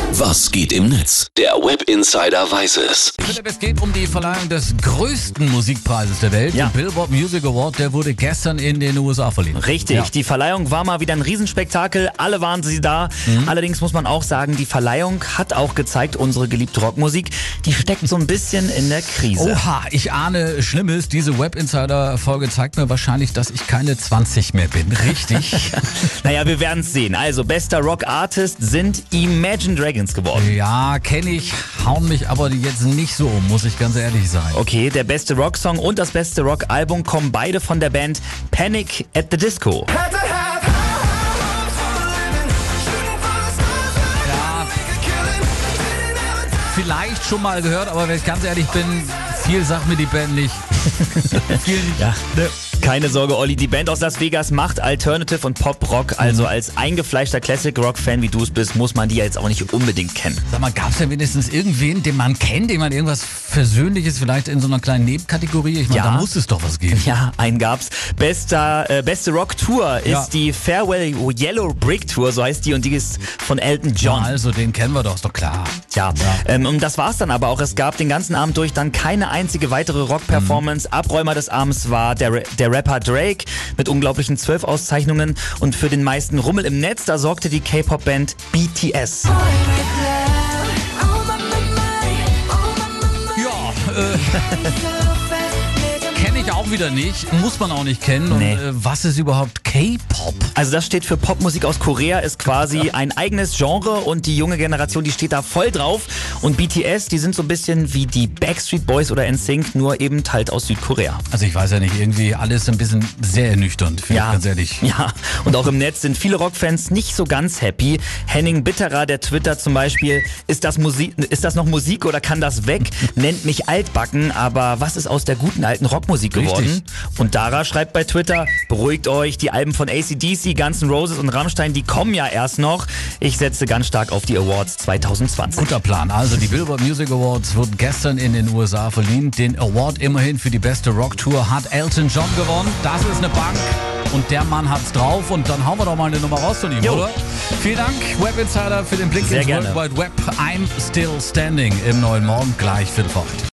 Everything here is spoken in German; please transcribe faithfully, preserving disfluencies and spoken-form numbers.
Was geht im Netz? Der Web Insider weiß es. Philipp, es geht um die Verleihung des größten Musikpreises der Welt. Ja. Den Billboard Music Award, der wurde gestern in den U S A verliehen. Richtig, Ja. die Verleihung war mal wieder ein Riesenspektakel, alle waren sie da. Mhm. Allerdings muss man auch sagen, die Verleihung hat auch gezeigt, unsere geliebte Rockmusik, die steckt so ein bisschen in der Krise. Oha, ich ahne Schlimmes. Diese Web Insider Folge zeigt mir wahrscheinlich, dass ich keine zwanzig mehr bin. Richtig? Naja, wir werden es sehen. Also, bester Rock Artist sind Imagine Dragons geworden. Ja, kenne ich, hauen mich aber jetzt nicht so um, muss ich ganz ehrlich sein. Okay, der beste Rocksong und das beste Rockalbum kommen beide von der Band Panic at the Disco. Vielleicht schon mal gehört, aber wenn ich ganz ehrlich bin, viel sagt mir die Band nicht. viel nicht. Ja, ne. Keine Sorge, Olli, die Band aus Las Vegas macht Alternative und Pop-Rock, also als eingefleischter Classic-Rock-Fan, wie du es bist, muss man die ja jetzt auch nicht unbedingt kennen. Sag mal, gab es denn wenigstens irgendwen, den man kennt, dem man irgendwas Versöhnliches vielleicht in so einer kleinen Nebenkategorie? Ich meine, Ja. da muss es doch was geben. Ja, einen gab's. Bester, äh, beste Rock-Tour ist Ja. die Farewell Yellow Brick Tour, so heißt die, und die ist von Elton John. Ja, also, den kennen wir doch, ist doch klar. Ja, ähm, und das war's dann aber auch. Es gab den ganzen Abend durch dann keine einzige weitere Rock-Performance. Mhm. Abräumer des Abends war der, der Rapper Drake mit unglaublichen zwölf Auszeichnungen. Und für den meisten Rummel im Netz, da sorgte die K-Pop-Band B T S. Ja, äh, kenne ich auch wieder nicht, muss man auch nicht kennen. Nee. Und äh, was ist überhaupt K-Pop? Also das steht für Popmusik aus Korea, ist quasi ein eigenes Genre und die junge Generation, die steht da voll drauf. Und B T S, die sind so ein bisschen wie die Backstreet Boys oder N Sync, nur eben halt aus Südkorea. Also ich weiß ja nicht, irgendwie alles ein bisschen sehr ernüchternd, finde ich ganz ehrlich. Ja, und auch im Netz sind viele Rockfans nicht so ganz happy. Henning Bitterer, der twittert zum Beispiel, ist das, Musik, ist das noch Musik oder kann das weg? Nennt mich altbacken, aber was ist aus der guten alten Rockmusik geworden? Richtig. Und Dara schreibt bei Twitter, beruhigt euch, die Alben von A C D C, Guns N' Roses und Rammstein, die kommen ja erst noch. Ich setze ganz stark auf die Awards zwanzig zwanzig. Guter Plan. Also die Billboard Music Awards wurden gestern in den U S A verliehen. Den Award immerhin für die beste Rocktour hat Elton John gewonnen. Das ist eine Bank. Und der Mann hat's drauf. Und dann hauen wir doch mal eine Nummer raus von ihm, Jo. oder? Vielen Dank, Web Insider, für den Blick Sehr ins gerne. World Wide Web. I'm still standing im neuen Morgen, gleich Viertel vor acht.